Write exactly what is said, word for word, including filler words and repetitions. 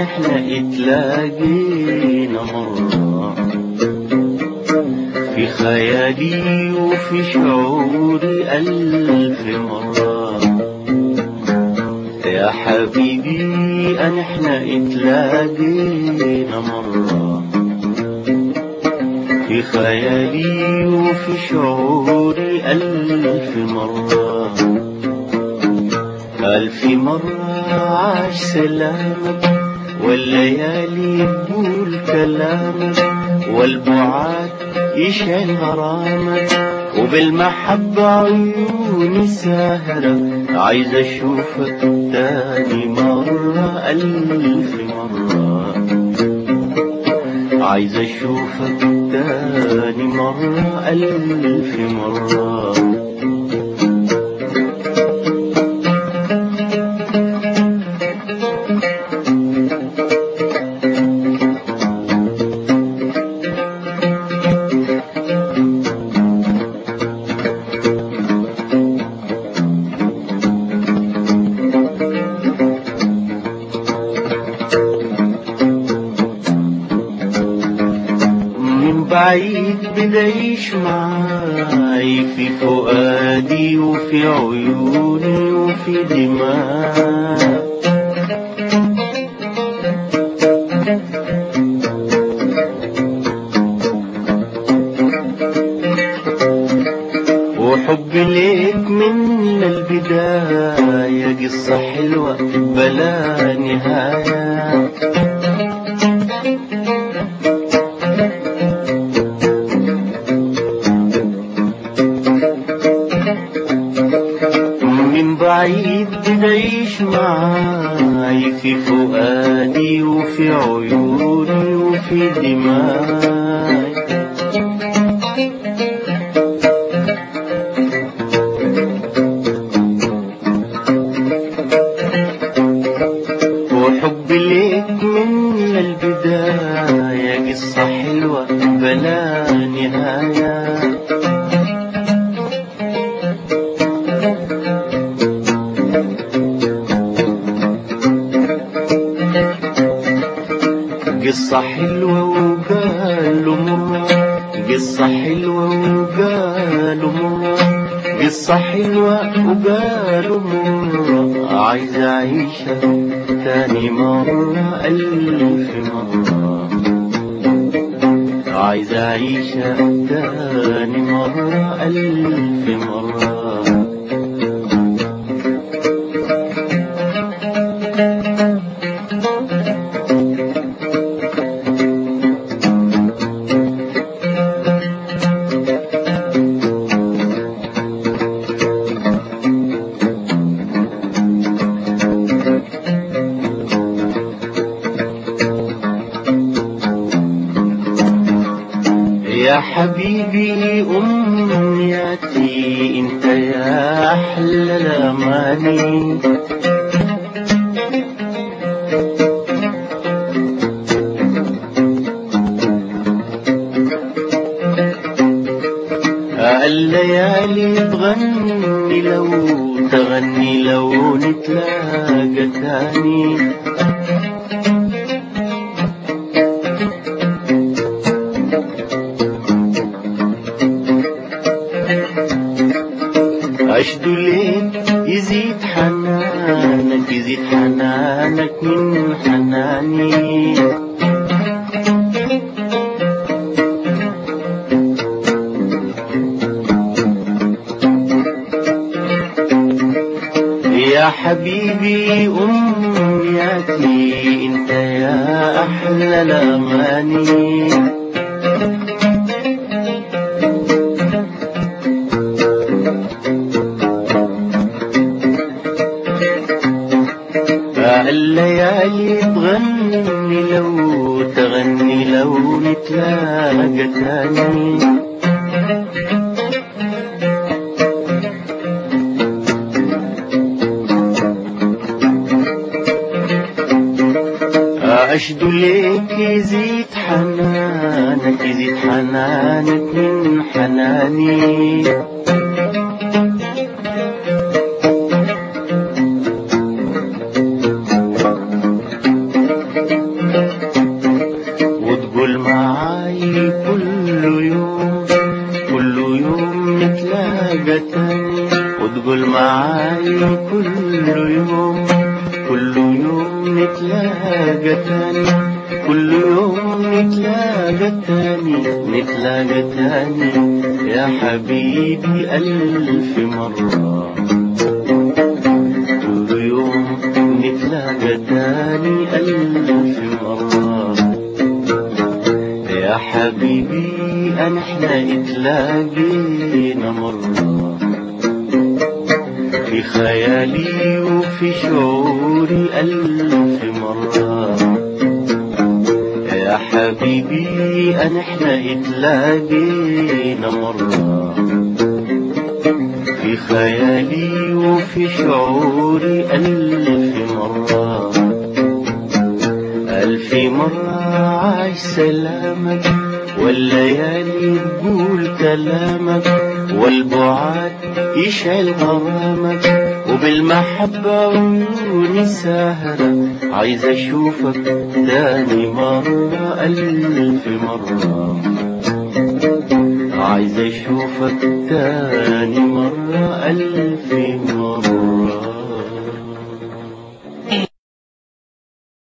احنا اتلاقينا مرة في خيالي وفي شعوري ألف مرة. يا حبيبي أن احنا اتلاقينا مرة في خيالي وفي شعوري ألف مرة. ألف مرة عاش سلامك والليالي تقول كلامك والبعاد يشعل غرامك وبالمحبة عيوني ساهرة عايز أشوفك تاني مرة ألف مرة. عايز أشوفك تاني مرة ألف مرة. بعيد بدايش معاي في فؤادي وفي عيوني وفي دماغي. وحبي ليك من البداية قصة حلوة بلا نهاية. بعيد بدايش معاي في فؤادي وفي عيوني وفي دماغي. وحبي ليك من البداية قصة حلوة بلا نهاية. قصة حلوة وقالوا مرة، قصة حلوة وقالوا مرة، قصة حلوة وقالوا مرة. عايز أعيشها تاني مرة ألف مرة. عايز أعيشها تاني مرة ألف مرة. يا حبيبي أمنياتي انت يا أحلى الأماني. الليالي تغني لو تغني لو نتلاقى تاني. أشدو ليك يزيد حنانك يزيد حنانك من حناني. يا حبيبي أمنياتي انت يا أحلى الأماني. الليالي تغني لو تغني لو نتلاقى تاني. أشدو ليك يزيد حنانك يزيد حنانك من حناني. تاني، كل يوم نتلاقى تاني نتلاقى تاني يا حبيبي ألف مرة. كل يوم نتلاقى تاني ألف مرة يا حبيبي، أنا احنا اتلاقينا مرة في خيالي وفي شعوري ألف مرة يا حبيبي، أنا احنا اتلاقينا مرة في خيالي وفي شعوري ألف مرة. ألف مرة عايش سلامك والليالي تقول كلامك والبعاد يشعل غرامك، وبالمحبة عيوني ساهرة عايز أشوفك تاني مرة ألف مرة، عايز أشوفك تاني مرة ألف مرة.